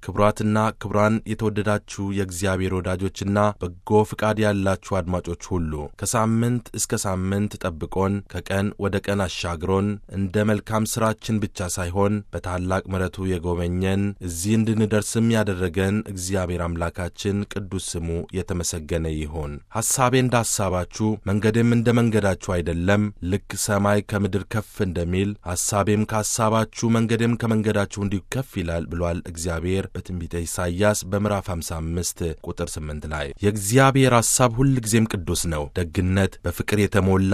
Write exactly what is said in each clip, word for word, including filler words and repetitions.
ክብራትና ክብራን የተወደዳችሁ የእግዚአብሔር ወዳጆችና በጎ ፍቃድ ያላችሁ አድማጮች ሁሉ ከሳምንት እስከ ሳምንት ጠብቆን ከቀን ወደ ቀን አሻግሮን እንደ መልካም ሥራችን ብቻ ሳይሆን በታላቅ ምሕረቱ የጎበኘን እዚህ እንድንደርስም ያደረገን እግዚአብሔር አምላካችን ቅዱስ ስሙ የተመሰገነ ይሁን። ሐሳቤ እንደ ሐሳባችሁ መንገዴም እንደ መንገዳችሁ አይደለም፣ ልክ ሰማይ ከምድር ከፍ እንደሚል ሐሳቤም ከሐሳባችሁ መንገዴም ከመንገዳችሁ እንዲሁ ከፍ ይላል ብሏል እግዚአብሔር በትንቢተ ኢሳይያስ በምዕራፍ ሃምሳ አምስት ቁጥር ስምንት ላይ። የእግዚአብሔር ሐሳብ ሁልጊዜም ቅዱስ ነው። ደግነት፣ በፍቅር የተሞላ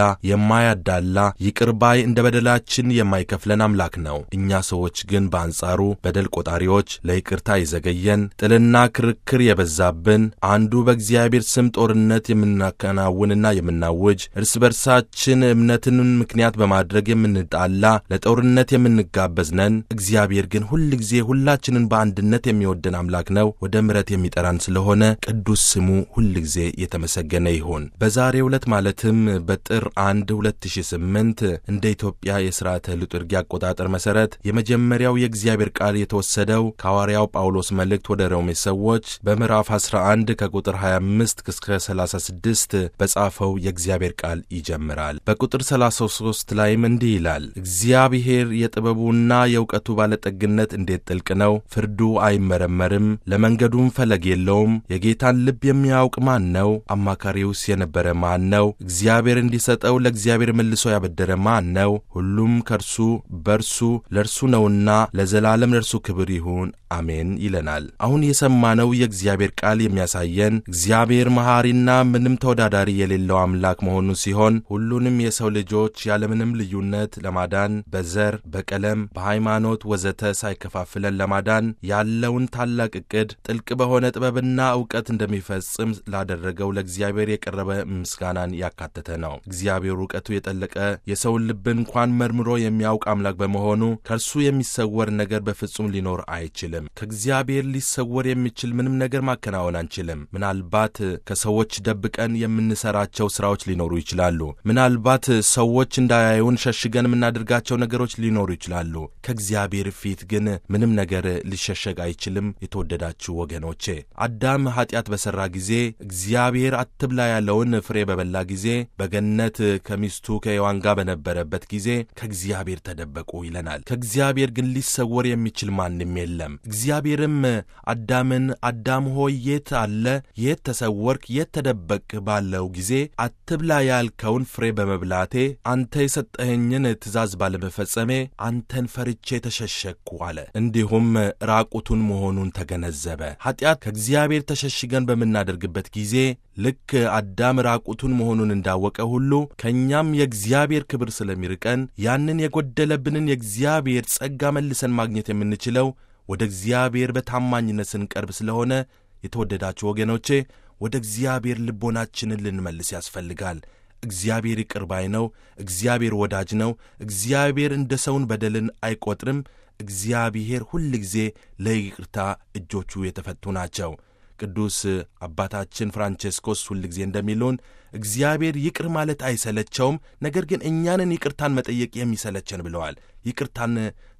የማያዳላ ይቅር ባይ፣ እንደ በደላችን የማይከፍለን አምላክ ነው። እኛ ሰዎች ግን በአንጻሩ በደል ቆጣሪዎች፣ ለይቅርታ የዘገየን፣ ጥልና ክርክር የበዛብን፣ አንዱ በእግዚአብሔር ስም ጦርነት የምናከናውንና የምናውጅ፣ እርስ በርሳችን እምነትን ምክንያት በማድረግ የምንጣላ፣ ለጦርነት የምንጋበዝ ነን። እግዚአብሔር ግን ሁልጊዜ ሁላችንን በአንድነት የሚወደን አምላክ ነው። ወደ ምሕረት የሚጠራን ስለሆነ ቅዱስ ስሙ ሁልጊዜ የተመሰገነ ይሁን። በዛሬው ዕለት ማለትም በጥር አንድ ሁለት ሺህ ስምንት እንደ ኢትዮጵያ የሥርዓተ ልጥርጊያ አቆጣጠር መሠረት የመጀመሪያው የእግዚአብሔር ቃል የተወሰደው ከሐዋርያው ጳውሎስ መልእክት ወደ ሮሜ ሰዎች በምዕራፍ አስራ አንድ ከቁጥር ሀያ አምስት እስከ ሰላሳ ስድስት በጻፈው የእግዚአብሔር ቃል ይጀምራል። በቁጥር ሰላሳ ሦስት ላይም እንዲህ ይላል፣ እግዚአብሔር የጥበቡና የእውቀቱ ባለጠግነት እንዴት ጥልቅ ነው! ፍርዱ አይመረመርም፣ ለመንገዱም ፈለግ የለውም። የጌታን ልብ የሚያውቅ ማን ነው? አማካሪውስ የነበረ ማን ነው? እግዚአብሔር እንዲሰጠው ለእግዚአብሔር መልሶ ያበደረ ማን ነው? ሁሉም ከእርሱ በርሱ ለእርሱ ነውና ለዘላለም ለእርሱ ክብር ይሁን አሜን ይለናል። አሁን የሰማነው የእግዚአብሔር ቃል የሚያሳየን እግዚአብሔር መሐሪና ምንም ተወዳዳሪ የሌለው አምላክ መሆኑን ሲሆን ሁሉንም የሰው ልጆች ያለምንም ልዩነት ለማዳን በዘር፣ በቀለም፣ በሃይማኖት ወዘተ ሳይከፋፍለን ለማዳን ያለውን ታላቅ ዕቅድ ጥልቅ በሆነ ጥበብና ዕውቀት እንደሚፈጽም ላደረገው ለእግዚአብሔር የቀረበ ምስጋናን ያካተተ ነው። እግዚአብሔር ዕውቀቱ የጠለቀ የሰውን ልብ እንኳን መርምሮ የሚያውቅ አምላክ በመሆኑ ከእርሱ የሚሰወር ነገር በፍጹም ሊኖር አይችልም። ከእግዚአብሔር ሊሰወር የሚችል ምንም ነገር ማከናወን አንችልም። ምናልባት ከሰዎች ደብቀን የምንሰራቸው ሥራዎች ሊኖሩ ይችላሉ። ምናልባት ሰዎች እንዳያዩን ሸሽገን የምናደርጋቸው ነገሮች ሊኖሩ ይችላሉ። ከእግዚአብሔር ፊት ግን ምንም ነገር ሊሸሸግ አይችልም። የተወደዳችሁ ወገኖቼ፣ አዳም ኀጢአት በሠራ ጊዜ እግዚአብሔር አትብላ ያለውን ፍሬ በበላ ጊዜ በገነት ከሚስቱ ከሔዋን ጋር በነበረበት ጊዜ ከእግዚአብሔር ተደበቁ ይለናል። ከእግዚአብሔር ግን ሊሰወር የሚችል ማንም የለም። እግዚአብሔርም አዳምን አዳም ሆይ የት አለ? የት ተሰወርክ? የት ተደበቅ? ባለው ጊዜ አትብላ ያልከውን ፍሬ በመብላቴ አንተ የሰጠኸኝን ትእዛዝ ባለመፈጸሜ አንተን ፈርቼ ተሸሸግኩ አለ። እንዲሁም ራቁቱን መሆኑን ተገነዘበ። ኀጢአት ከእግዚአብሔር ተሸሽገን በምናደርግበት ጊዜ ልክ አዳም ራቁቱን መሆኑን እንዳወቀ ሁሉ ከእኛም የእግዚአብሔር ክብር ስለሚርቀን ያንን የጎደለብንን የእግዚአብሔር ጸጋ መልሰን ማግኘት የምንችለው ወደ እግዚአብሔር በታማኝነት ስንቀርብ ስለሆነ የተወደዳችሁ ወገኖቼ ወደ እግዚአብሔር ልቦናችንን ልንመልስ ያስፈልጋል። እግዚአብሔር ይቅር ባይ ነው። እግዚአብሔር ወዳጅ ነው። እግዚአብሔር እንደ ሰውን በደልን አይቆጥርም። እግዚአብሔር ሁል ጊዜ ለይቅርታ እጆቹ የተፈቱ ናቸው። ቅዱስ አባታችን ፍራንቼስኮስ ሁል ጊዜ እንደሚሉን እግዚአብሔር ይቅር ማለት አይሰለቸውም፣ ነገር ግን እኛንን ይቅርታን መጠየቅ የሚሰለቸን ብለዋል። ይቅርታን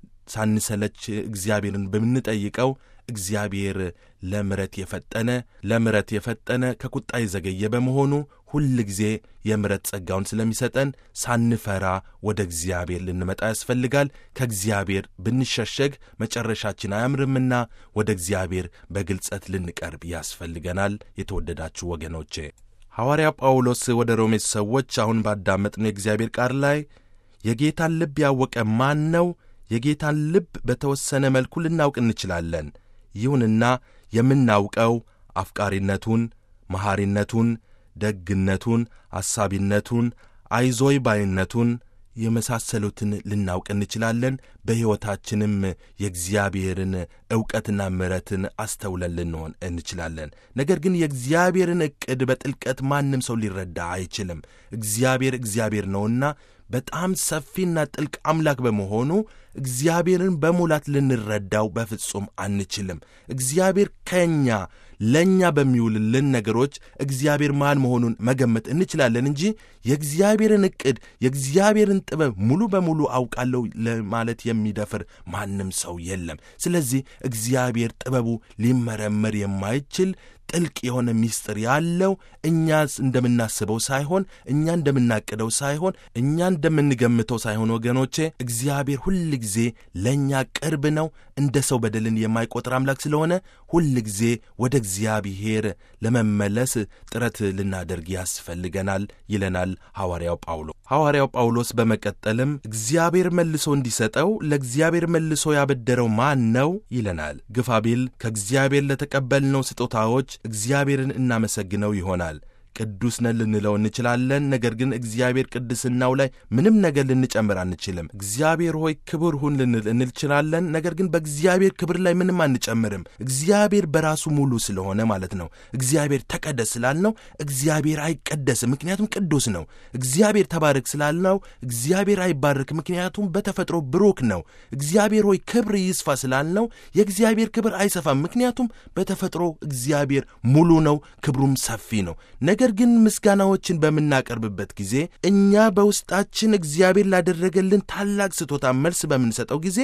ሳንሰለች እግዚአብሔርን በምንጠይቀው እግዚአብሔር ለምሕረት የፈጠነ ለምሕረት የፈጠነ ከቁጣ የዘገየ በመሆኑ ሁል ጊዜ የምሕረት ጸጋውን ስለሚሰጠን ሳንፈራ ወደ እግዚአብሔር ልንመጣ ያስፈልጋል። ከእግዚአብሔር ብንሸሸግ መጨረሻችን አያምርምና ወደ እግዚአብሔር በግልጸት ልንቀርብ ያስፈልገናል። የተወደዳችሁ ወገኖቼ ሐዋርያ ጳውሎስ ወደ ሮሜ ሰዎች አሁን ባዳመጥነው የእግዚአብሔር ቃል ላይ የጌታን ልብ ያወቀ ማን ነው? የጌታን ልብ በተወሰነ መልኩ ልናውቅ እንችላለን። ይሁንና የምናውቀው አፍቃሪነቱን፣ መሐሪነቱን፣ ደግነቱን፣ አሳቢነቱን፣ አይዞይ ባይነቱን የመሳሰሉትን ልናውቅ እንችላለን። በሕይወታችንም የእግዚአብሔርን ዕውቀትና ምሕረትን አስተውለን ልንሆን እንችላለን። ነገር ግን የእግዚአብሔርን ዕቅድ በጥልቀት ማንም ሰው ሊረዳ አይችልም። እግዚአብሔር እግዚአብሔር ነውና በጣም ሰፊና ጥልቅ አምላክ በመሆኑ እግዚአብሔርን በሙላት ልንረዳው በፍጹም አንችልም። እግዚአብሔር ከኛ ለኛ በሚውልልን ነገሮች እግዚአብሔር ማን መሆኑን መገመት እንችላለን እንጂ የእግዚአብሔርን ዕቅድ የእግዚአብሔርን ጥበብ ሙሉ በሙሉ አውቃለሁ ለማለት የሚደፍር ማንም ሰው የለም። ስለዚህ እግዚአብሔር ጥበቡ ሊመረመር የማይችል ጥልቅ የሆነ ምስጢር ያለው እኛስ እንደምናስበው ሳይሆን እኛ እንደምናቅደው ሳይሆን እኛ እንደምንገምተው ሳይሆን ወገኖቼ እግዚአብሔር ሁሉ ጊዜ ለኛ ቅርብ ነው። እንደ ሰው በደልን የማይቆጥር አምላክ ስለሆነ ሁሉ ጊዜ ወደ እግዚአብሔር ለመመለስ ጥረት ልናደርግ ያስፈልገናል ይለናል ሐዋርያው ጳውሎስ። ሐዋርያው ጳውሎስ በመቀጠልም እግዚአብሔር መልሶ እንዲሰጠው ለእግዚአብሔር መልሶ ያበደረው ማን ነው ይለናል። ግፋ ቢል ከእግዚአብሔር ለተቀበልነው ስጦታዎች እግዚአብሔርን እናመሰግነው ይሆናል። ቅዱስ ነን ልንለው እንችላለን። ነገር ግን እግዚአብሔር ቅድስናው ላይ ምንም ነገር ልንጨምር አንችልም። እግዚአብሔር ሆይ ክብር ሁን ልንል እንችላለን። ነገር ግን በእግዚአብሔር ክብር ላይ ምንም አንጨምርም። እግዚአብሔር በራሱ ሙሉ ስለሆነ ማለት ነው። እግዚአብሔር ተቀደስ ስላልነው እግዚአብሔር አይቀደስም፣ ምክንያቱም ቅዱስ ነው። እግዚአብሔር ተባረክ ስላልነው እግዚአብሔር አይባረክም፣ ምክንያቱም በተፈጥሮ ብሩክ ነው። እግዚአብሔር ሆይ ክብር ይስፋ ስላልነው የእግዚአብሔር ክብር አይሰፋም፣ ምክንያቱም በተፈጥሮ እግዚአብሔር ሙሉ ነው፣ ክብሩም ሰፊ ነው። ነገር ግን ምስጋናዎችን በምናቀርብበት ጊዜ እኛ በውስጣችን እግዚአብሔር ላደረገልን ታላቅ ስጦታ መልስ በምንሰጠው ጊዜ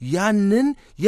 ያንን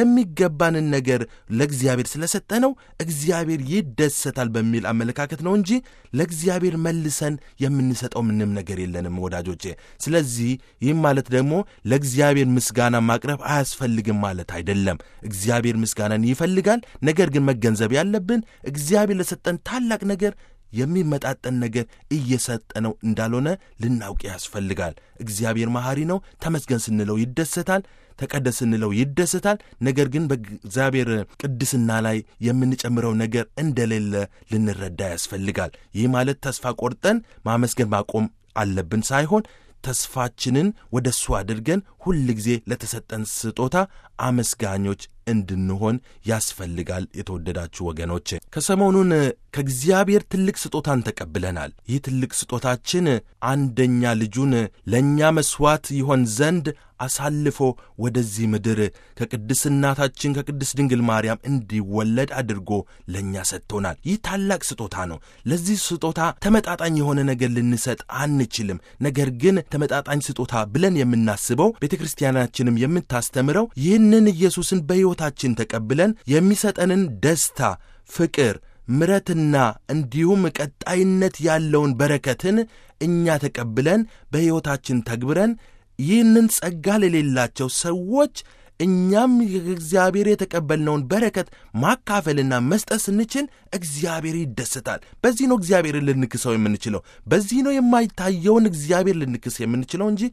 የሚገባንን ነገር ለእግዚአብሔር ስለሰጠነው እግዚአብሔር ይደሰታል በሚል አመለካከት ነው እንጂ ለእግዚአብሔር መልሰን የምንሰጠው ምንም ነገር የለንም ወዳጆቼ። ስለዚህ ይህም ማለት ደግሞ ለእግዚአብሔር ምስጋና ማቅረብ አያስፈልግም ማለት አይደለም። እግዚአብሔር ምስጋናን ይፈልጋል። ነገር ግን መገንዘብ ያለብን እግዚአብሔር ለሰጠን ታላቅ ነገር የሚመጣጠን ነገር እየሰጠነው እንዳልሆነ ልናውቅ ያስፈልጋል። እግዚአብሔር መሐሪ ነው። ተመስገን ስንለው ይደሰታል፣ ተቀደስ ስንለው ይደሰታል። ነገር ግን በእግዚአብሔር ቅድስና ላይ የምንጨምረው ነገር እንደሌለ ልንረዳ ያስፈልጋል። ይህ ማለት ተስፋ ቆርጠን ማመስገን ማቆም አለብን ሳይሆን ተስፋችንን ወደ እሱ አድርገን ሁል ጊዜ ለተሰጠን ስጦታ አመስጋኞች እንድንሆን ያስፈልጋል። የተወደዳችሁ ወገኖች ከሰሞኑን ከእግዚአብሔር ትልቅ ስጦታን ተቀብለናል። ይህ ትልቅ ስጦታችን አንደኛ ልጁን ለእኛ መሥዋዕት ይሆን ዘንድ አሳልፎ ወደዚህ ምድር ከቅድስት እናታችን ከቅድስት ድንግል ማርያም እንዲወለድ አድርጎ ለእኛ ሰጥቶናል። ይህ ታላቅ ስጦታ ነው። ለዚህ ስጦታ ተመጣጣኝ የሆነ ነገር ልንሰጥ አንችልም። ነገር ግን ተመጣጣኝ ስጦታ ብለን የምናስበው ቤተ ክርስቲያናችንም የምታስተምረው ይህንን ኢየሱስን በሕይወታችን ተቀብለን የሚሰጠንን ደስታ፣ ፍቅር፣ ምሕረትና እንዲሁም ቀጣይነት ያለውን በረከትን እኛ ተቀብለን በሕይወታችን ተግብረን ይህንን ጸጋ ለሌላቸው ሰዎች እኛም የእግዚአብሔር የተቀበልነውን በረከት ማካፈልና መስጠት ስንችል እግዚአብሔር ይደሰታል። በዚህ ነው እግዚአብሔርን ልንክሰው የምንችለው። በዚህ ነው የማይታየውን እግዚአብሔር ልንክስ የምንችለው እንጂ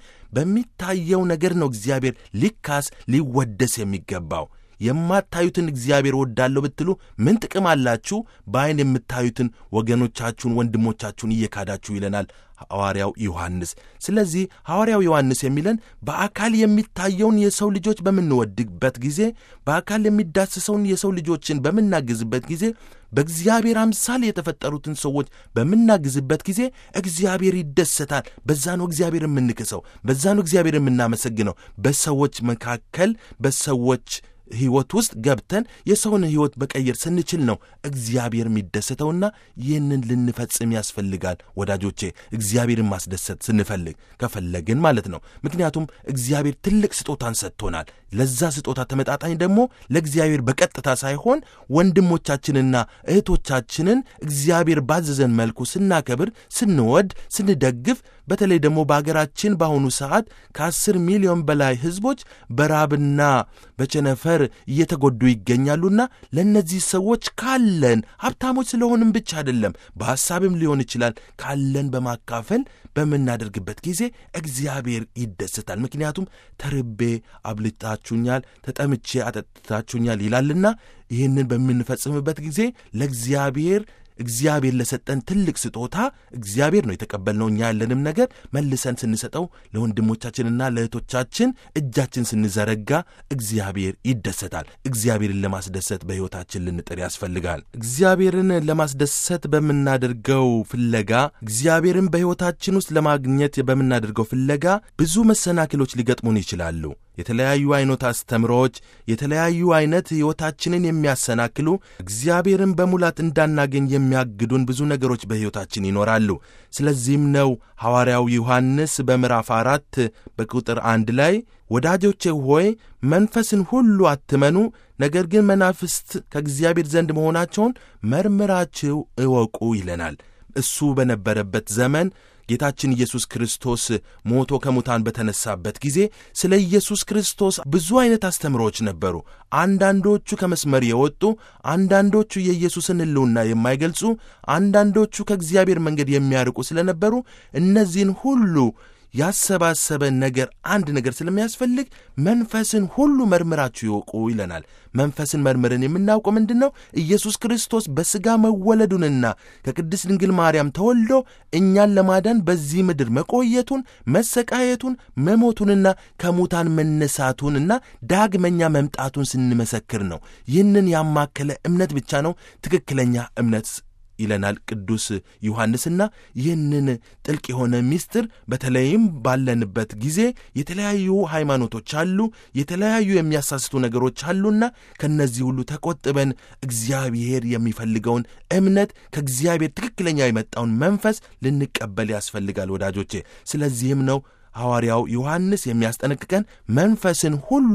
በሚታየው ነገር ነው እግዚአብሔር ሊካስ ሊወደስ የሚገባው። የማታዩትን እግዚአብሔር ወዳለው ብትሉ ምን ጥቅም አላችሁ? በዓይን የምታዩትን ወገኖቻችሁን ወንድሞቻችሁን እየካዳችሁ ይለናል ሐዋርያው ዮሐንስ። ስለዚህ ሐዋርያው ዮሐንስ የሚለን በአካል የሚታየውን የሰው ልጆች በምንወድበት ጊዜ፣ በአካል የሚዳስሰውን የሰው ልጆችን በምናግዝበት ጊዜ፣ በእግዚአብሔር አምሳል የተፈጠሩትን ሰዎች በምናግዝበት ጊዜ እግዚአብሔር ይደሰታል። በዛ ነው እግዚአብሔር የምንክሰው፣ በዛ ነው እግዚአብሔር የምናመሰግነው። በሰዎች መካከል በሰዎች ሕይወት ውስጥ ገብተን የሰውን ሕይወት በቀየር ስንችል ነው እግዚአብሔር የሚደሰተውና ይህንን ልንፈጽም ያስፈልጋል ወዳጆቼ። እግዚአብሔርን ማስደሰት ስንፈልግ ከፈለግን ማለት ነው። ምክንያቱም እግዚአብሔር ትልቅ ስጦታን ሰጥቶናል። ለዛ ስጦታ ተመጣጣኝ ደግሞ ለእግዚአብሔር በቀጥታ ሳይሆን ወንድሞቻችንና እህቶቻችንን እግዚአብሔር ባዘዘን መልኩ ስናከብር፣ ስንወድ፣ ስንደግፍ በተለይ ደግሞ በአገራችን በአሁኑ ሰዓት ከአስር ሚሊዮን በላይ ሕዝቦች በራብና በቸነፈር እየተጎዱ ይገኛሉና ለእነዚህ ሰዎች ካለን ሀብታሞች ስለሆንም ብቻ አይደለም፣ በሐሳብም ሊሆን ይችላል፣ ካለን በማካፈል በምናደርግበት ጊዜ እግዚአብሔር ይደሰታል። ምክንያቱም ተርቤ አብልታችሁኛል፣ ተጠምቼ አጠጥታችሁኛል ይላልና ይህንን በምንፈጽምበት ጊዜ ለእግዚአብሔር እግዚአብሔር ለሰጠን ትልቅ ስጦታ እግዚአብሔር ነው የተቀበልነው። እኛ ያለንም ነገር መልሰን ስንሰጠው ለወንድሞቻችንና ለእህቶቻችን እጃችን ስንዘረጋ እግዚአብሔር ይደሰታል። እግዚአብሔርን ለማስደሰት በሕይወታችን ልንጥር ያስፈልጋል። እግዚአብሔርን ለማስደሰት በምናደርገው ፍለጋ፣ እግዚአብሔርን በሕይወታችን ውስጥ ለማግኘት በምናደርገው ፍለጋ ብዙ መሰናክሎች ሊገጥሙን ይችላሉ። የተለያዩ አይነት አስተምሮች፣ የተለያዩ አይነት ሕይወታችንን የሚያሰናክሉ እግዚአብሔርን በሙላት እንዳናገኝ የሚያግዱን ብዙ ነገሮች በሕይወታችን ይኖራሉ። ስለዚህም ነው ሐዋርያው ዮሐንስ በምዕራፍ አራት በቁጥር አንድ ላይ ወዳጆቼ ሆይ መንፈስን ሁሉ አትመኑ፣ ነገር ግን መናፍስት ከእግዚአብሔር ዘንድ መሆናቸውን መርምራችሁ እወቁ ይለናል። እሱ በነበረበት ዘመን ጌታችን ኢየሱስ ክርስቶስ ሞቶ ከሙታን በተነሳበት ጊዜ ስለ ኢየሱስ ክርስቶስ ብዙ አይነት አስተምሮች ነበሩ። አንዳንዶቹ ከመስመር የወጡ፣ አንዳንዶቹ የኢየሱስን ሕልውና የማይገልጹ፣ አንዳንዶቹ ከእግዚአብሔር መንገድ የሚያርቁ ስለነበሩ እነዚህን ሁሉ ያሰባሰበ ነገር አንድ ነገር ስለሚያስፈልግ መንፈስን ሁሉ መርምራችሁ ይወቁ ይለናል። መንፈስን መርምረን የምናውቀው ምንድነው? ኢየሱስ ክርስቶስ በሥጋ መወለዱንና ከቅድስት ድንግል ማርያም ተወልዶ እኛን ለማዳን በዚህ ምድር መቆየቱን፣ መሰቃየቱን፣ መሞቱንና ከሙታን መነሳቱንና ዳግመኛ መምጣቱን ስንመሰክር ነው። ይህንን ያማከለ እምነት ብቻ ነው ትክክለኛ እምነት ይለናል ቅዱስ ዮሐንስና ይህንን ጥልቅ የሆነ ምስጢር በተለይም ባለንበት ጊዜ የተለያዩ ሃይማኖቶች አሉ፣ የተለያዩ የሚያሳስቱ ነገሮች አሉና ከነዚህ ሁሉ ተቆጥበን እግዚአብሔር የሚፈልገውን እምነት ከእግዚአብሔር ትክክለኛ የመጣውን መንፈስ ልንቀበል ያስፈልጋል ወዳጆቼ። ስለዚህም ነው ሐዋርያው ዮሐንስ የሚያስጠነቅቀን መንፈስን ሁሉ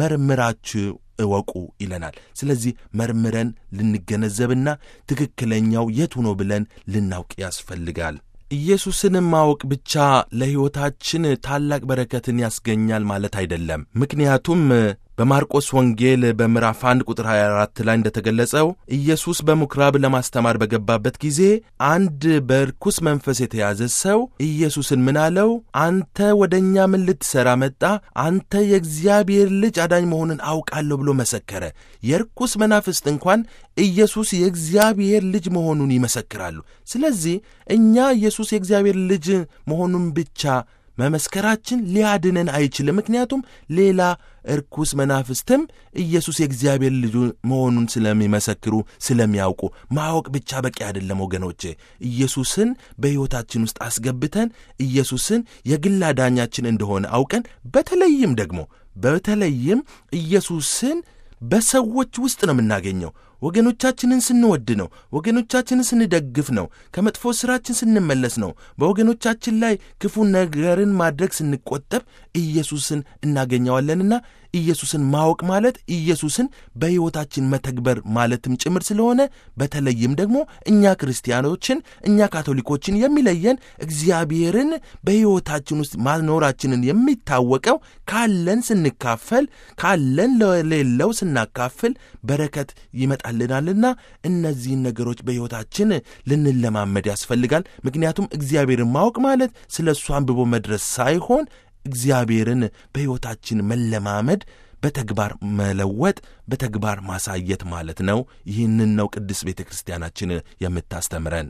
መርምራችሁ እወቁ ይለናል። ስለዚህ መርምረን ልንገነዘብና ትክክለኛው የቱ ነው ብለን ልናውቅ ያስፈልጋል። ኢየሱስን ማወቅ ብቻ ለሕይወታችን ታላቅ በረከትን ያስገኛል ማለት አይደለም። ምክንያቱም በማርቆስ ወንጌል በምዕራፍ አንድ ቁጥር ሃያ አራት ላይ እንደተገለጸው ኢየሱስ በምኵራብ ለማስተማር በገባበት ጊዜ አንድ በርኩስ መንፈስ የተያዘ ሰው ኢየሱስን ምን አለው? አንተ ወደኛ ምን ልትሰራ መጣ? አንተ የእግዚአብሔር ልጅ አዳኝ መሆንን አውቃለሁ ብሎ መሰከረ። የርኩስ መናፍስት እንኳን ኢየሱስ የእግዚአብሔር ልጅ መሆኑን ይመሰክራሉ። ስለዚህ እኛ ኢየሱስ የእግዚአብሔር ልጅ መሆኑን ብቻ መመስከራችን ሊያድነን አይችልም። ምክንያቱም ሌላ እርኩስ መናፍስትም ኢየሱስ የእግዚአብሔር ልጅ መሆኑን ስለሚመሰክሩ ስለሚያውቁ ማወቅ ብቻ በቂ አይደለም ወገኖቼ። ኢየሱስን በሕይወታችን ውስጥ አስገብተን ኢየሱስን የግል አዳኛችን እንደሆነ አውቀን በተለይም ደግሞ በተለይም ኢየሱስን በሰዎች ውስጥ ነው የምናገኘው። ወገኖቻችንን ስንወድ ነው። ወገኖቻችንን ስንደግፍ ነው። ከመጥፎ ሥራችን ስንመለስ ነው። በወገኖቻችን ላይ ክፉ ነገርን ማድረግ ስንቆጠብ ኢየሱስን እናገኘዋለንና ኢየሱስን ማወቅ ማለት ኢየሱስን በሕይወታችን መተግበር ማለትም ጭምር ስለሆነ በተለይም ደግሞ እኛ ክርስቲያኖችን እኛ ካቶሊኮችን የሚለየን እግዚአብሔርን በሕይወታችን ውስጥ ማኖራችንን የሚታወቀው ካለን ስንካፈል፣ ካለን ለሌለው ስናካፍል በረከት ይመጣልናልና እነዚህን ነገሮች በሕይወታችን ልንለማመድ ያስፈልጋል። ምክንያቱም እግዚአብሔርን ማወቅ ማለት ስለ እሱ አንብቦ መድረስ ሳይሆን እግዚአብሔርን በሕይወታችን መለማመድ፣ በተግባር መለወጥ፣ በተግባር ማሳየት ማለት ነው። ይህንን ነው ቅዱስ ቤተ ክርስቲያናችን የምታስተምረን።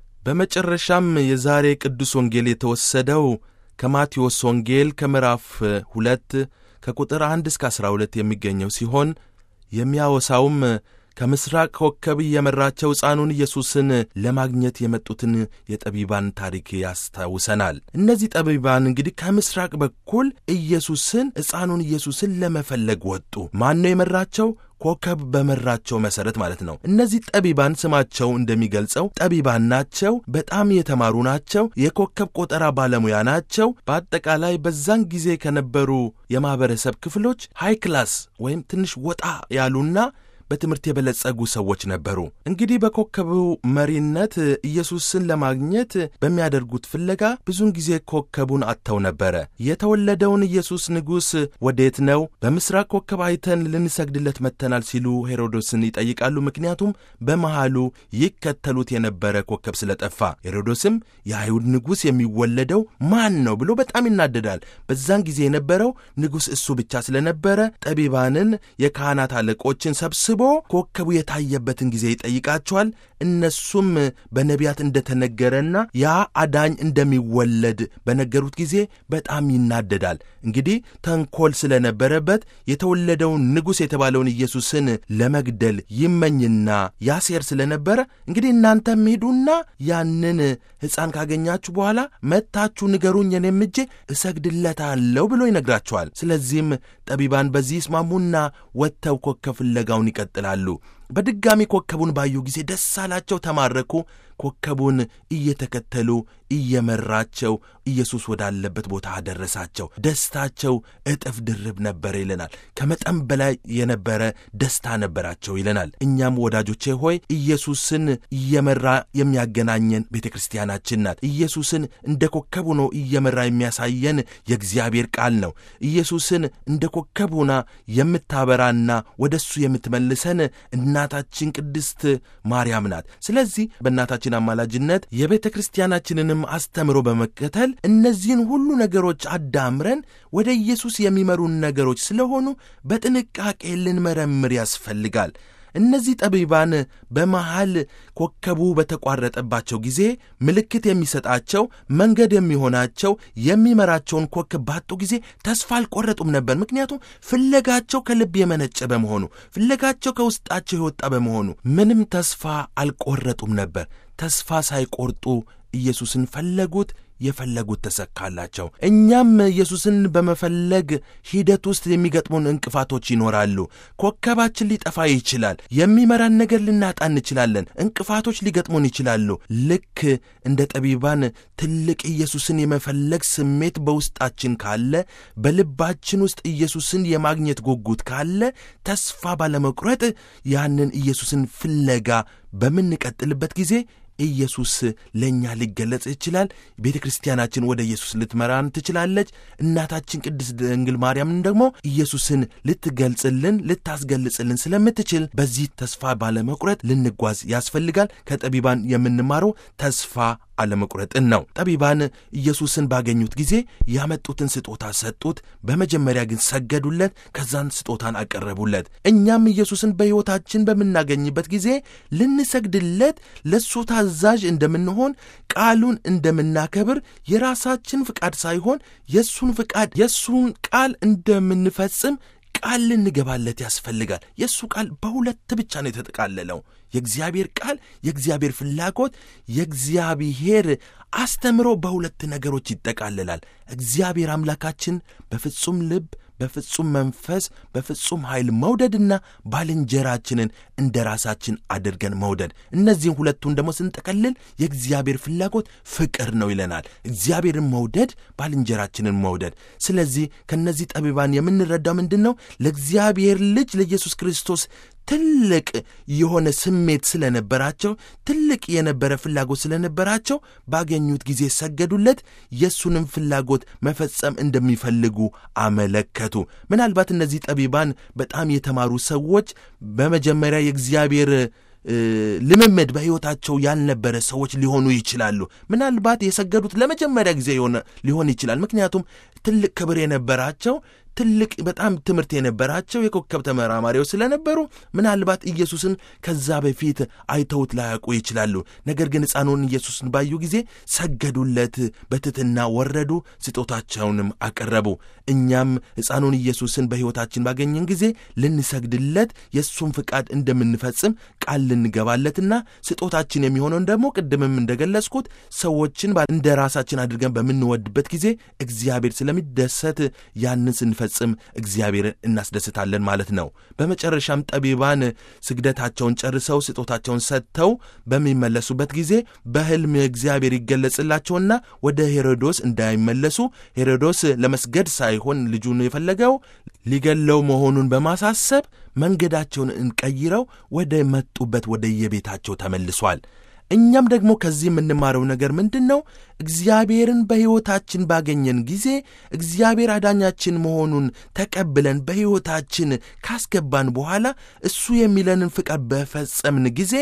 በመጨረሻም የዛሬ ቅዱስ ወንጌል የተወሰደው ከማቴዎስ ወንጌል ከምዕራፍ ሁለት ከቁጥር አንድ እስከ አስራ ሁለት የሚገኘው ሲሆን የሚያወሳውም ከምስራቅ ኮከብ እየመራቸው ሕፃኑን ኢየሱስን ለማግኘት የመጡትን የጠቢባን ታሪክ ያስታውሰናል። እነዚህ ጠቢባን እንግዲህ ከምስራቅ በኩል ኢየሱስን ሕፃኑን ኢየሱስን ለመፈለግ ወጡ። ማን ነው የመራቸው? ኮከብ በመራቸው መሠረት ማለት ነው። እነዚህ ጠቢባን ስማቸው እንደሚገልጸው ጠቢባን ናቸው። በጣም የተማሩ ናቸው። የኮከብ ቆጠራ ባለሙያ ናቸው። በአጠቃላይ በዛን ጊዜ ከነበሩ የማኅበረሰብ ክፍሎች ሃይ ክላስ ወይም ትንሽ ወጣ ያሉና በትምህርት የበለጸጉ ሰዎች ነበሩ። እንግዲህ በኮከቡ መሪነት ኢየሱስን ለማግኘት በሚያደርጉት ፍለጋ ብዙን ጊዜ ኮከቡን አጥተው ነበረ። የተወለደውን ኢየሱስ ንጉሥ ወዴት ነው? በምስራቅ ኮከብ አይተን ልንሰግድለት መጥተናል ሲሉ ሄሮዶስን ይጠይቃሉ። ምክንያቱም በመሃሉ ይከተሉት የነበረ ኮከብ ስለጠፋ። ሄሮዶስም የአይሁድ ንጉሥ የሚወለደው ማን ነው ብሎ በጣም ይናደዳል። በዛን ጊዜ የነበረው ንጉሥ እሱ ብቻ ስለነበረ ጠቢባንን፣ የካህናት አለቆችን ሰብስቦ አስቦ ኮከቡ የታየበትን ጊዜ ይጠይቃቸዋል። እነሱም በነቢያት እንደተነገረና ያ አዳኝ እንደሚወለድ በነገሩት ጊዜ በጣም ይናደዳል። እንግዲህ ተንኮል ስለነበረበት የተወለደውን ንጉሥ የተባለውን ኢየሱስን ለመግደል ይመኝና ያሴር ስለነበረ እንግዲህ እናንተም ሄዱና ያንን ሕፃን ካገኛችሁ በኋላ መታችሁ ንገሩኝ፣ እኔም ሄጄ እሰግድለታለሁ ብሎ ይነግራቸዋል። ስለዚህም ጠቢባን በዚህ ይስማሙና ወጥተው ኮከብ ፍለጋውን ይቀጥላሉ። በድጋሚ ኮከቡን ባዩ ጊዜ ደስ አላቸው፣ ተማረኩ። ኮከቡን እየተከተሉ እየመራቸው ኢየሱስ ወዳለበት ቦታ አደረሳቸው። ደስታቸው እጥፍ ድርብ ነበር ይለናል። ከመጠን በላይ የነበረ ደስታ ነበራቸው ይለናል። እኛም ወዳጆቼ ሆይ ኢየሱስን እየመራ የሚያገናኘን ቤተክርስቲያናችን ናት። ኢየሱስን እንደ ኮከብ ሆኖ እየመራ የሚያሳየን የእግዚአብሔር ቃል ነው። ኢየሱስን እንደ ኮከብ ሆና የምታበራና ወደሱ የምትመልሰን እናታችን ቅድስት ማርያም ናት። ስለዚህ በእናታችን አማላጅነት የቤተክርስቲያናችንንም አስተምሮ በመከተል እነዚህን ሁሉ ነገሮች አዳምረን ወደ ኢየሱስ የሚመሩን ነገሮች ስለሆኑ በጥንቃቄ ልንመረምር ያስፈልጋል። እነዚህ ጠቢባን በመሃል ኮከቡ በተቋረጠባቸው ጊዜ ምልክት የሚሰጣቸው መንገድ የሚሆናቸው የሚመራቸውን ኮከብ ባጡ ጊዜ ተስፋ አልቆረጡም ነበር። ምክንያቱም ፍለጋቸው ከልብ የመነጨ በመሆኑ፣ ፍለጋቸው ከውስጣቸው የወጣ በመሆኑ ምንም ተስፋ አልቆረጡም ነበር። ተስፋ ሳይቆርጡ ኢየሱስን ፈለጉት። የፈለጉት ተሰካላቸው። እኛም ኢየሱስን በመፈለግ ሂደት ውስጥ የሚገጥሙን እንቅፋቶች ይኖራሉ። ኮከባችን ሊጠፋ ይችላል። የሚመራን ነገር ልናጣ እንችላለን። እንቅፋቶች ሊገጥሙን ይችላሉ። ልክ እንደ ጠቢባን ትልቅ ኢየሱስን የመፈለግ ስሜት በውስጣችን ካለ፣ በልባችን ውስጥ ኢየሱስን የማግኘት ጉጉት ካለ፣ ተስፋ ባለመቁረጥ ያንን ኢየሱስን ፍለጋ በምንቀጥልበት ጊዜ ኢየሱስ ለኛ ሊገለጽ ይችላል። ቤተክርስቲያናችን ወደ ኢየሱስ ልትመራን ትችላለች። እናታችን ቅድስት ድንግል ማርያምን ደግሞ ኢየሱስን ልትገልጽልን ልታስገልጽልን ስለምትችል በዚህ ተስፋ ባለመቁረጥ ልንጓዝ ያስፈልጋል። ከጠቢባን የምንማረው ተስፋ አለመቁረጥን ነው። ጠቢባን ኢየሱስን ባገኙት ጊዜ ያመጡትን ስጦታ ሰጡት። በመጀመሪያ ግን ሰገዱለት፣ ከዛን ስጦታን አቀረቡለት። እኛም ኢየሱስን በሕይወታችን በምናገኝበት ጊዜ ልንሰግድለት፣ ለሱ ታዛዥ እንደምንሆን፣ ቃሉን እንደምናከብር፣ የራሳችን ፍቃድ ሳይሆን የሱን ፍቃድ የሱን ቃል እንደምንፈጽም ቃል ልንገባለት ያስፈልጋል። የሱ ቃል በሁለት ብቻ ነው የተጠቃለለው። የእግዚአብሔር ቃል፣ የእግዚአብሔር ፍላጎት፣ የእግዚአብሔር አስተምሮ በሁለት ነገሮች ይጠቃለላል። እግዚአብሔር አምላካችን በፍጹም ልብ፣ በፍጹም መንፈስ፣ በፍጹም ኃይል መውደድና ባልንጀራችንን እንደ ራሳችን አድርገን መውደድ። እነዚህን ሁለቱን ደግሞ ስንጠቀልል የእግዚአብሔር ፍላጎት ፍቅር ነው ይለናል። እግዚአብሔርን መውደድ፣ ባልንጀራችንን መውደድ። ስለዚህ ከነዚህ ጠቢባን የምንረዳው ምንድን ነው? ለእግዚአብሔር ልጅ ለኢየሱስ ክርስቶስ ትልቅ የሆነ ስሜት ስለነበራቸው፣ ትልቅ የነበረ ፍላጎት ስለነበራቸው ባገኙት ጊዜ ሰገዱለት። የሱንም ፍላጎት መፈጸም እንደሚፈልጉ አመለከቱ። ምናልባት እነዚህ ጠቢባን በጣም የተማሩ ሰዎች፣ በመጀመሪያ የእግዚአብሔር ልምምድ በሕይወታቸው ያልነበረ ሰዎች ሊሆኑ ይችላሉ። ምናልባት የሰገዱት ለመጀመሪያ ጊዜ ሊሆን ይችላል። ምክንያቱም ትልቅ ክብር የነበራቸው፣ ትልቅ በጣም ትምህርት የነበራቸው የኮከብ ተመራማሪዎች ስለነበሩ ምናልባት ኢየሱስን ከዛ በፊት አይተውት ላያውቁ ይችላሉ። ነገር ግን ሕፃኑን ኢየሱስን ባዩ ጊዜ ሰገዱለት፣ በትሕትና ወረዱ፣ ስጦታቸውንም አቀረቡ። እኛም ሕፃኑን ኢየሱስን በሕይወታችን ባገኘን ጊዜ ልንሰግድለት፣ የእሱን ፍቃድ እንደምንፈጽም ቃል ልንገባለትና ስጦታችን የሚሆነውን ደግሞ ቅድምም እንደገለጽኩት ሰዎችን እንደ ራሳችን አድርገን በምንወድበት ጊዜ እግዚአብሔር ስለሚደሰት ያንን ስንፈጽም እግዚአብሔርን እናስደስታለን ማለት ነው። በመጨረሻም ጠቢባን ስግደታቸውን ጨርሰው ስጦታቸውን ሰጥተው በሚመለሱበት ጊዜ በሕልም እግዚአብሔር ይገለጽላቸውና ወደ ሄሮዶስ እንዳይመለሱ፣ ሄሮዶስ ለመስገድ ሳይሆን ልጁን የፈለገው ሊገለው መሆኑን በማሳሰብ መንገዳቸውን እንቀይረው ወደ መጡበት ወደ የቤታቸው ተመልሷል። እኛም ደግሞ ከዚህ የምንማረው ነገር ምንድን ነው? እግዚአብሔርን በሕይወታችን ባገኘን ጊዜ እግዚአብሔር አዳኛችን መሆኑን ተቀብለን በሕይወታችን ካስገባን በኋላ እሱ የሚለንን ፍቃድ በፈጸምን ጊዜ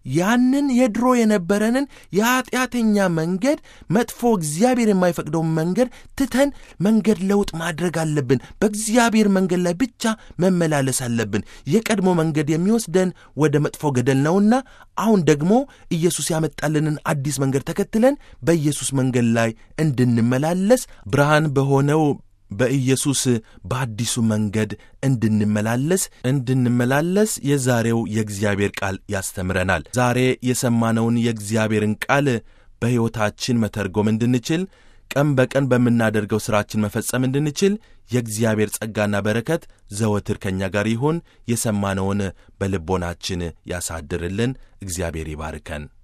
ያንን የድሮ የነበረንን የኃጢአተኛ መንገድ መጥፎ እግዚአብሔር የማይፈቅደው መንገድ ትተን መንገድ ለውጥ ማድረግ አለብን። በእግዚአብሔር መንገድ ላይ ብቻ መመላለስ አለብን። የቀድሞ መንገድ የሚወስደን ወደ መጥፎ ገደል ነውና አሁን ደግሞ ኢየሱስ ያመጣልንን አዲስ መንገድ ተከትለን በኢየሱስ መንገድ ላይ እንድንመላለስ ብርሃን በሆነው በኢየሱስ በአዲሱ መንገድ እንድንመላለስ እንድንመላለስ የዛሬው የእግዚአብሔር ቃል ያስተምረናል። ዛሬ የሰማነውን የእግዚአብሔርን ቃል በሕይወታችን መተርጎም እንድንችል፣ ቀን በቀን በምናደርገው ሥራችን መፈጸም እንድንችል የእግዚአብሔር ጸጋና በረከት ዘወትር ከኛ ጋር ይሁን። የሰማነውን በልቦናችን ያሳድርልን። እግዚአብሔር ይባርከን።